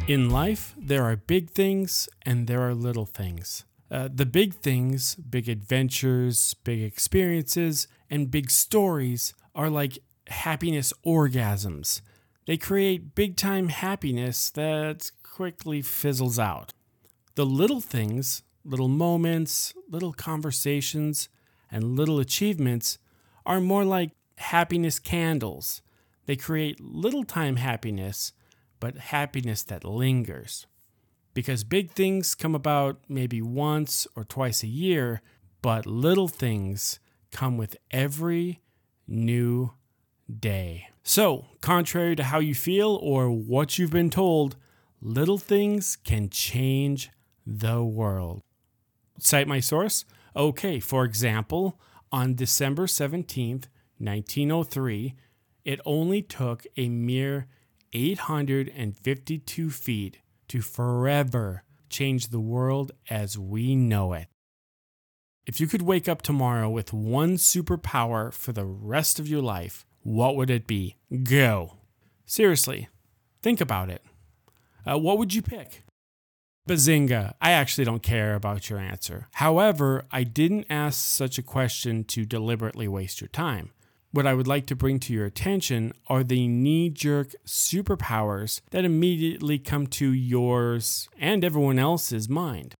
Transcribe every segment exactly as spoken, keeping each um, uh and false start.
In life, there are big things and there are little things. Uh, the big things, big adventures, big experiences, and big stories are like happiness orgasms. They create big-time happiness that quickly fizzles out. The little things, little moments, little conversations, and little achievements are more like happiness candles. They create little-time happiness, but happiness that lingers. Because big things come about maybe once or twice a year, but little things come with every new day. So, contrary to how you feel or what you've been told, little things can change the world. Cite my source? Okay, for example, on December seventeenth, nineteen oh three, it only took a mere eight hundred fifty-two feet to forever change the world as we know it. If you could wake up tomorrow with one superpower for the rest of your life, what would it be? Go. Seriously, think about it. Uh, what would you pick? Bazinga, I actually don't care about your answer. However, I didn't ask such a question to deliberately waste your time. What I would like to bring to your attention are the knee-jerk superpowers that immediately come to yours and everyone else's mind.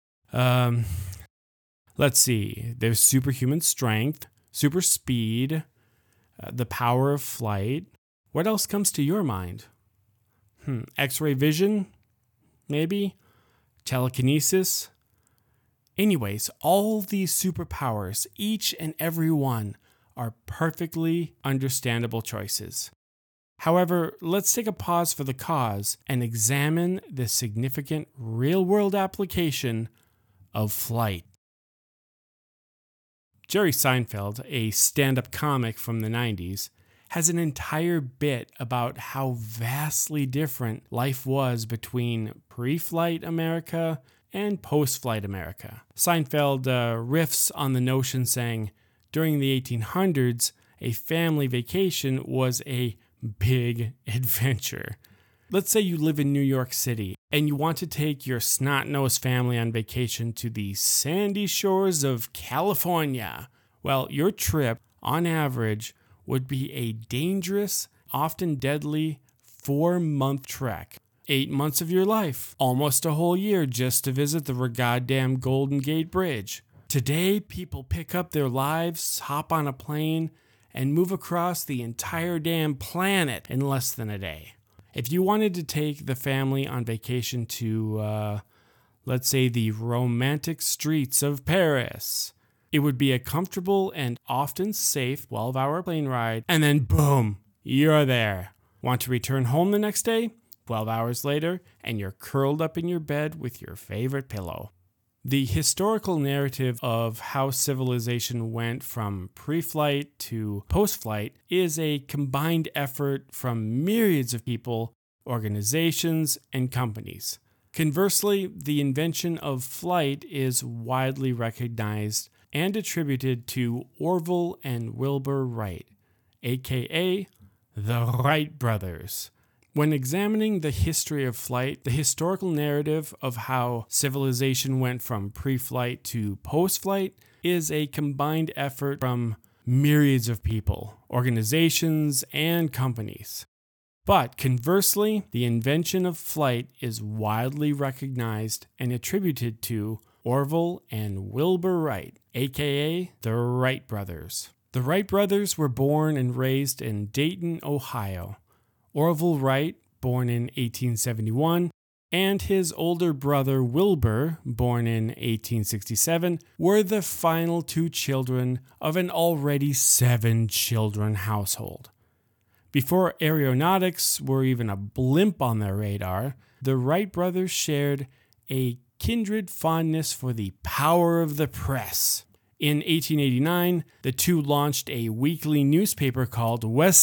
Um, let's see. There's superhuman strength, super speed, uh, the power of flight. What else comes to your mind? Hmm, X-ray vision? Maybe? Telekinesis? Anyways, all these superpowers, each and every one, are perfectly understandable choices. However, let's take a pause for the cause and examine the significant real-world application of flight. Jerry Seinfeld, a stand-up comic from the nineties, has an entire bit about how vastly different life was between pre-flight America and post-flight America. Seinfeld uh, riffs on the notion saying, during the eighteen hundreds, a family vacation was a big adventure. Let's say you live in New York City and you want to take your snot-nosed family on vacation to the sandy shores of California. Well, your trip, on average, would be a dangerous, often deadly, four-month trek. Eight months of your life, almost a whole year just to visit the goddamn Golden Gate Bridge. Today, people pick up their lives, hop on a plane, and move across the entire damn planet in less than a day. If you wanted to take the family on vacation to, uh, let's say, the romantic streets of Paris, it would be a comfortable and often safe twelve-hour plane ride, and then boom, you're there. Want to return home the next day? twelve hours later, and you're curled up in your bed with your favorite pillow. The historical narrative of how civilization went from pre-flight to post-flight is a combined effort from myriads of people, organizations, and companies. Conversely, the invention of flight is widely recognized and attributed to Orville and Wilbur Wright, aka the Wright brothers. When examining the history of flight, the historical narrative of how civilization went from pre-flight to post-flight is a combined effort from myriads of people, organizations, and companies. But conversely, the invention of flight is widely recognized and attributed to Orville and Wilbur Wright, aka the Wright brothers. The Wright brothers were born and raised in Dayton, Ohio. Orville Wright, born in eighteen seventy-one, and his older brother Wilbur, born in eighteen sixty-seven, were the final two children of an already seven-children household. Before aeronautics were even a blimp on their radar, the Wright brothers shared a kindred fondness for the power of the press. In eighteen eighty-nine, the two launched a weekly newspaper called West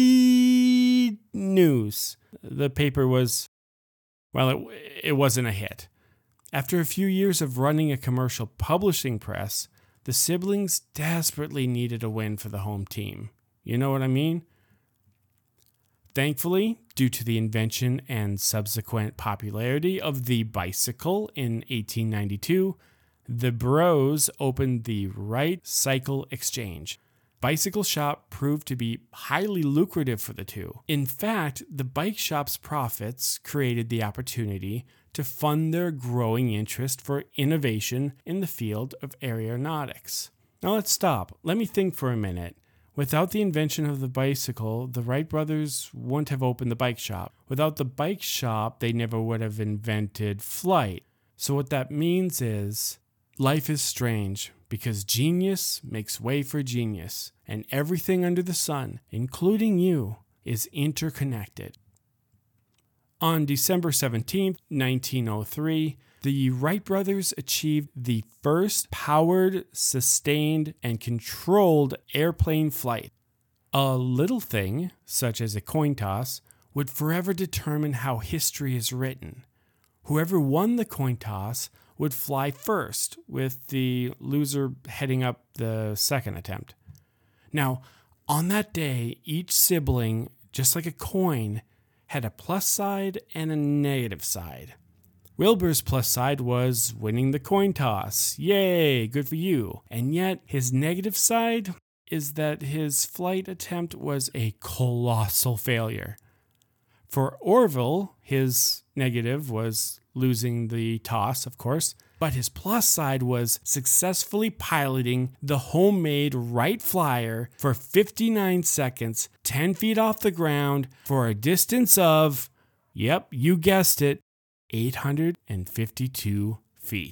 Side News. The paper was, well, it, it wasn't a hit. After a few years of running a commercial publishing press, the siblings desperately needed a win for the home team. You know what I mean? Thankfully, due to the invention and subsequent popularity of the bicycle in eighteen ninety-two, the bros opened the Wright Cycle Exchange. Bicycle shop proved to be highly lucrative for the two. In fact, the bike shop's profits created the opportunity to fund their growing interest for innovation in the field of aeronautics. Now let's stop. Let me think for a minute. Without the invention of the bicycle, the Wright brothers wouldn't have opened the bike shop. Without the bike shop, they never would have invented flight. So what that means is, life is strange because genius makes way for genius, and everything under the sun, including you, is interconnected. On December seventeenth, nineteen oh three, the Wright brothers achieved the first powered, sustained, and controlled airplane flight. A little thing, such as a coin toss, would forever determine how history is written. Whoever won the coin toss would fly first, with the loser heading up the second attempt. Now, on that day, each sibling, just like a coin, had a plus side and a negative side. Wilbur's plus side was winning the coin toss. Yay, good for you. And yet, his negative side is that his flight attempt was a colossal failure. For Orville, his negative was losing the toss, of course, but his plus side was successfully piloting the homemade Wright Flyer for fifty-nine seconds, ten feet off the ground, for a distance of, yep, you guessed it, eight hundred fifty-two feet.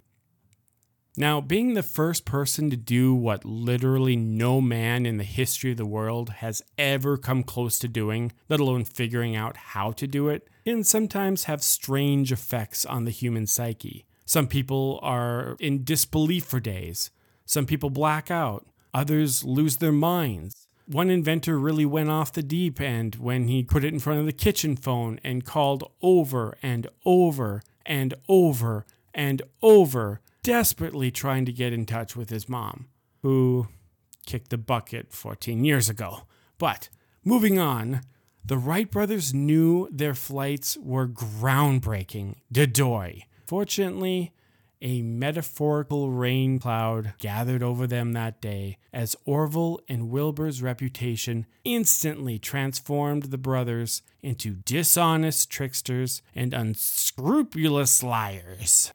Now, being the first person to do what literally no man in the history of the world has ever come close to doing, let alone figuring out how to do it, can sometimes have strange effects on the human psyche. Some people are in disbelief for days. Some people black out. Others lose their minds. One inventor really went off the deep end when he put it in front of the kitchen phone and called over and over and over and over, desperately trying to get in touch with his mom, who kicked the bucket fourteen years ago. But moving on, the Wright brothers knew their flights were groundbreaking. Dedoy. Fortunately, a metaphorical rain cloud gathered over them that day as Orville and Wilbur's reputation instantly transformed the brothers into dishonest tricksters and unscrupulous liars.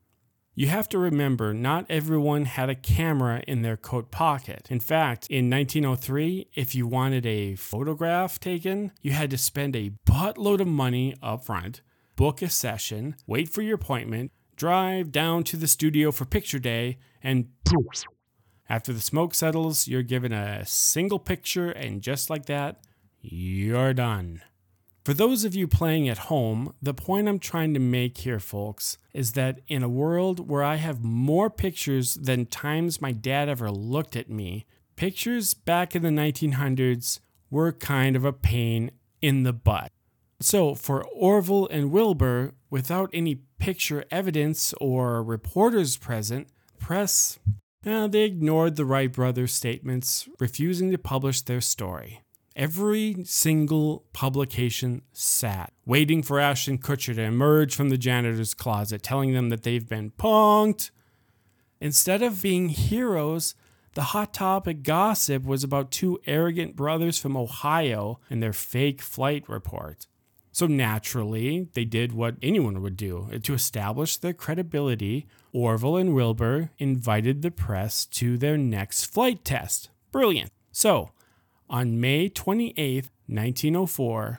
You have to remember, not everyone had a camera in their coat pocket. In fact, in nineteen oh three, if you wanted a photograph taken, you had to spend a buttload of money up front, book a session, wait for your appointment, drive down to the studio for picture day, and poof. After the smoke settles, you're given a single picture, and just like that, you're done. For those of you playing at home, the point I'm trying to make here, folks, is that in a world where I have more pictures than times my dad ever looked at me, pictures back in the nineteen hundreds were kind of a pain in the butt. So for Orville and Wilbur, without any picture evidence or reporters present, press, eh, they ignored the Wright brothers' statements, refusing to publish their story. Every single publication sat, waiting for Ashton Kutcher to emerge from the janitor's closet, telling them that they've been punked. Instead of being heroes, the Hot Topic gossip was about two arrogant brothers from Ohio and their fake flight report. So naturally, they did what anyone would do. To establish their credibility, Orville and Wilbur invited the press to their next flight test. Brilliant. So, on May twenty-eighth, nineteen oh four,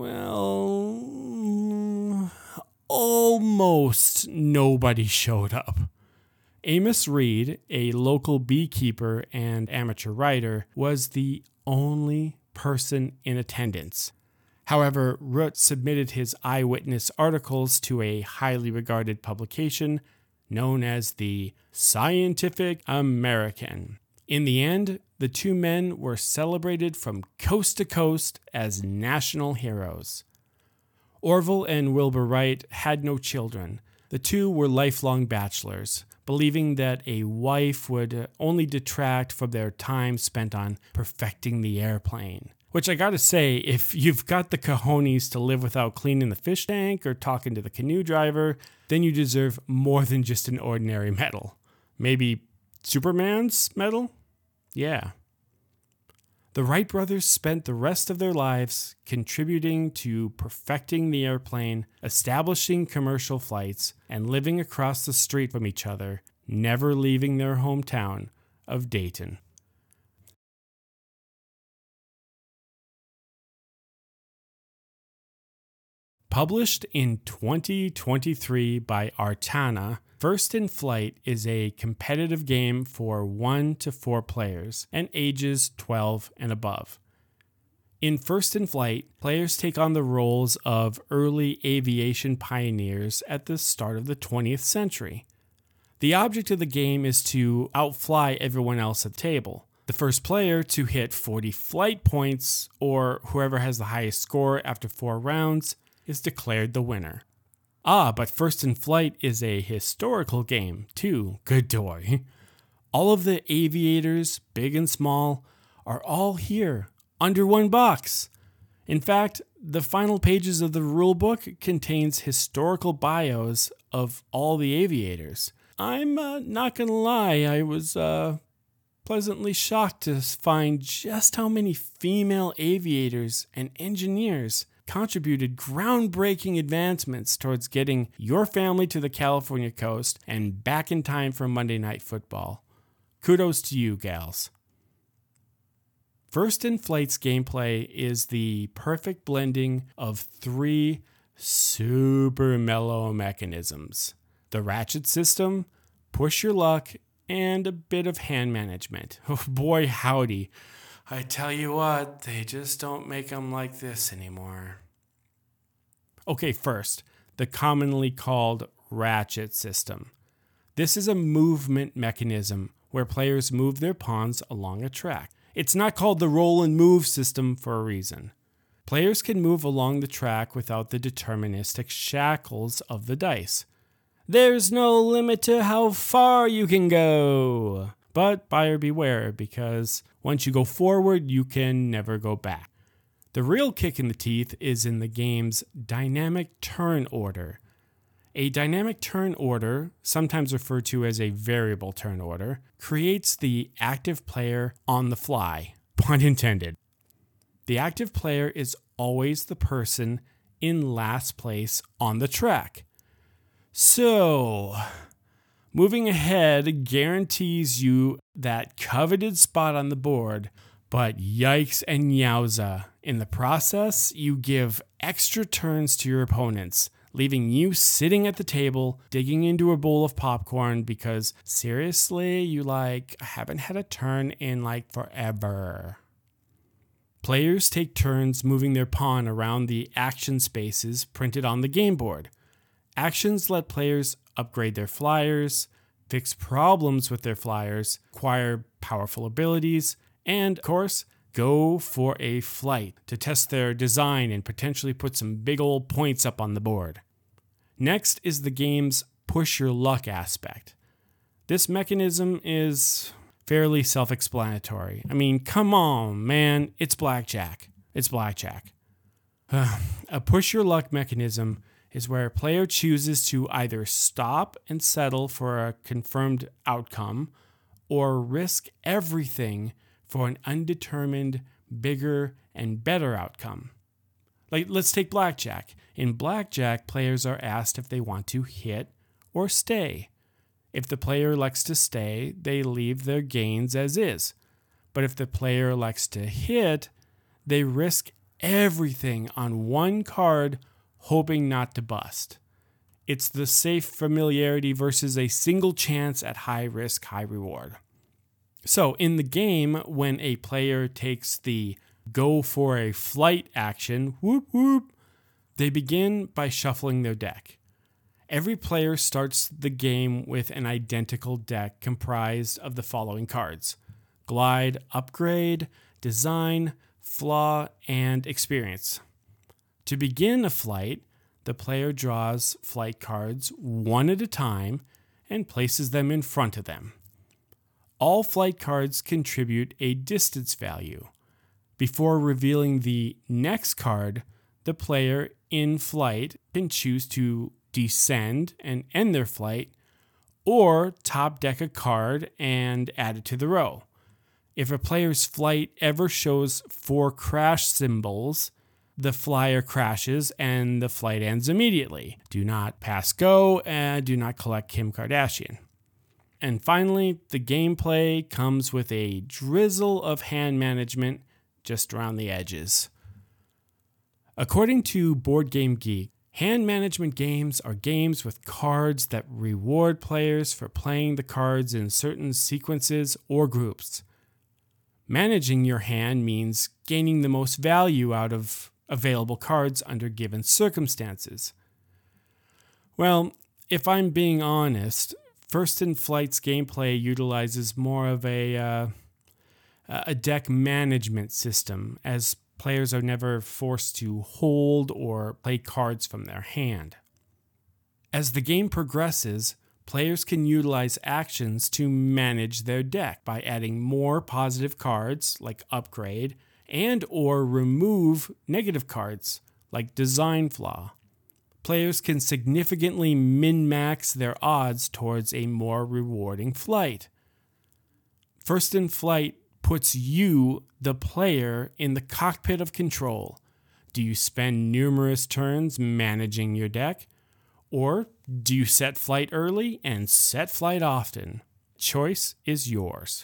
well, almost nobody showed up. Amos Reed, a local beekeeper and amateur writer, was the only person in attendance. However, Root submitted his eyewitness articles to a highly regarded publication known as the Scientific American. In the end, the two men were celebrated from coast to coast as national heroes. Orville and Wilbur Wright had no children. The two were lifelong bachelors, believing that a wife would only detract from their time spent on perfecting the airplane. Which I gotta say, if you've got the cojones to live without cleaning the fish tank or talking to the canoe driver, then you deserve more than just an ordinary medal. Maybe Superman's medal? Yeah. The Wright brothers spent the rest of their lives contributing to perfecting the airplane, establishing commercial flights, and living across the street from each other, never leaving their hometown of Dayton. Published in twenty twenty-three by Artana, First in Flight is a competitive game for one to four players and ages twelve and above. In First in Flight, players take on the roles of early aviation pioneers at the start of the twentieth century. The object of the game is to outfly everyone else at the table. The first player to hit forty flight points, or whoever has the highest score after four rounds, is declared the winner. Ah, but First in Flight is a historical game, too. Good boy. All of the aviators, big and small, are all here, under one box. In fact, the final pages of the rulebook contains historical bios of all the aviators. I'm uh, not gonna lie, I was uh, pleasantly shocked to find just how many female aviators and engineers contributed groundbreaking advancements towards getting your family to the California coast and back in time for Monday Night Football. Kudos to you, gals. First in Flight's gameplay is the perfect blending of three super mellow mechanisms: the ratchet system, push your luck, and a bit of hand management. Oh boy, howdy. I tell you what, they just don't make them like this anymore. Okay, first, the commonly called ratchet system. This is a movement mechanism where players move their pawns along a track. It's not called the roll and move system for a reason. Players can move along the track without the deterministic shackles of the dice. There's no limit to how far you can go. But buyer beware, because once you go forward, you can never go back. The real kick in the teeth is in the game's dynamic turn order. A dynamic turn order, sometimes referred to as a variable turn order, creates the active player on the fly, pun intended. The active player is always the person in last place on the track. So, moving ahead guarantees you that coveted spot on the board, but yikes and yowza. In the process, you give extra turns to your opponents, leaving you sitting at the table, digging into a bowl of popcorn because, seriously, you like, haven't had a turn in like forever. Players take turns moving their pawn around the action spaces printed on the game board. Actions let players upgrade their flyers, fix problems with their flyers, acquire powerful abilities, and, of course, go for a flight to test their design and potentially put some big old points up on the board. Next is the game's push your luck aspect. This mechanism is fairly self-explanatory. I mean, come on, man, it's blackjack. It's blackjack. A push your luck mechanism is where a player chooses to either stop and settle for a confirmed outcome or risk everything for an undetermined, bigger, and better outcome. Like, let's take blackjack. In blackjack, players are asked if they want to hit or stay. If the player elects to stay, they leave their gains as is. But if the player elects to hit, they risk everything on one card, hoping not to bust. It's the safe familiarity versus a single chance at high risk, high reward. So in the game, when a player takes the go for a flight action, whoop whoop, they begin by shuffling their deck. Every player starts the game with an identical deck comprised of the following cards: Glide, Upgrade, Design, Flaw, and Experience. To begin a flight, the player draws flight cards one at a time and places them in front of them. All flight cards contribute a distance value. Before revealing the next card, the player in flight can choose to descend and end their flight, or top deck a card and add it to the row. If a player's flight ever shows four crash symbols, the flyer crashes and the flight ends immediately. Do not pass go and do not collect Kim Kardashian. And finally, the gameplay comes with a drizzle of hand management just around the edges. According to Board Game Geek, hand management games are games with cards that reward players for playing the cards in certain sequences or groups. Managing your hand means gaining the most value out of available cards under given circumstances. Well, if I'm being honest, First in Flight's gameplay utilizes more of a uh, a deck management system, as players are never forced to hold or play cards from their hand. As the game progresses, players can utilize actions to manage their deck by adding more positive cards, like upgrade, and or remove negative cards, like design flaw. Players can significantly min-max their odds towards a more rewarding flight. First in Flight puts you, the player, in the cockpit of control. Do you spend numerous turns managing your deck? Or do you set flight early and set flight often? Choice is yours.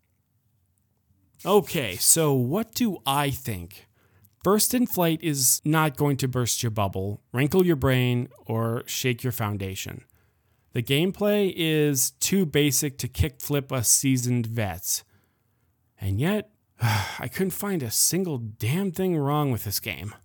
Okay, so what do I think? First in Flight is not going to burst your bubble, wrinkle your brain, or shake your foundation. The gameplay is too basic to kickflip us seasoned vets. And yet, I couldn't find a single damn thing wrong with this game.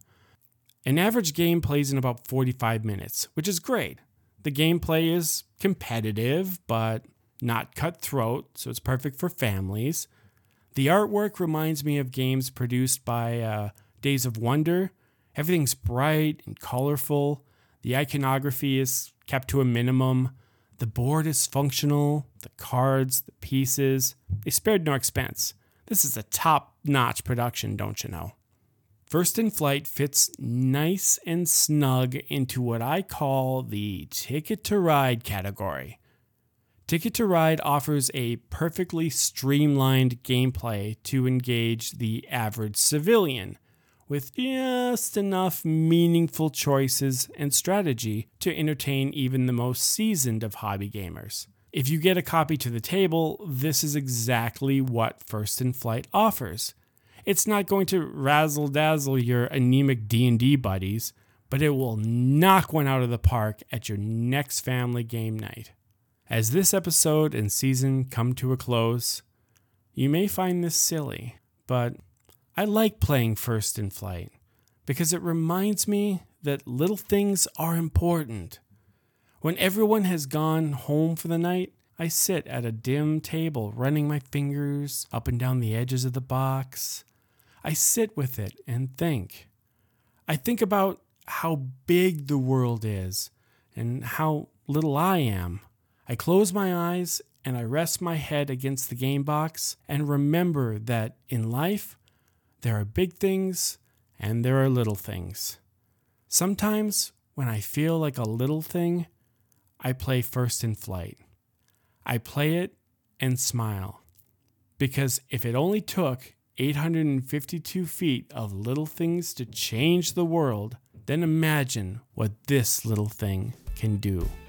An average game plays in about forty-five minutes, which is great. The gameplay is competitive, but not cutthroat, so it's perfect for families. The artwork reminds me of games produced by uh, Days of Wonder. Everything's bright and colorful. The iconography is kept to a minimum. The board is functional. The cards, the pieces, they spared no expense. This is a top-notch production, don't you know? First in Flight fits nice and snug into what I call the Ticket to Ride category. Ticket to Ride offers a perfectly streamlined gameplay to engage the average civilian, with just enough meaningful choices and strategy to entertain even the most seasoned of hobby gamers. If you get a copy to the table, this is exactly what First in Flight offers. It's not going to razzle-dazzle your anemic D and D buddies, but it will knock one out of the park at your next family game night. As this episode and season come to a close, you may find this silly, but I like playing First in Flight because it reminds me that little things are important. When everyone has gone home for the night, I sit at a dim table running my fingers up and down the edges of the box. I sit with it and think. I think about how big the world is and how little I am. I close my eyes and I rest my head against the game box and remember that in life, there are big things and there are little things. Sometimes when I feel like a little thing, I play First in Flight. I play it and smile. Because if it only took eight hundred fifty-two feet of little things to change the world, then imagine what this little thing can do.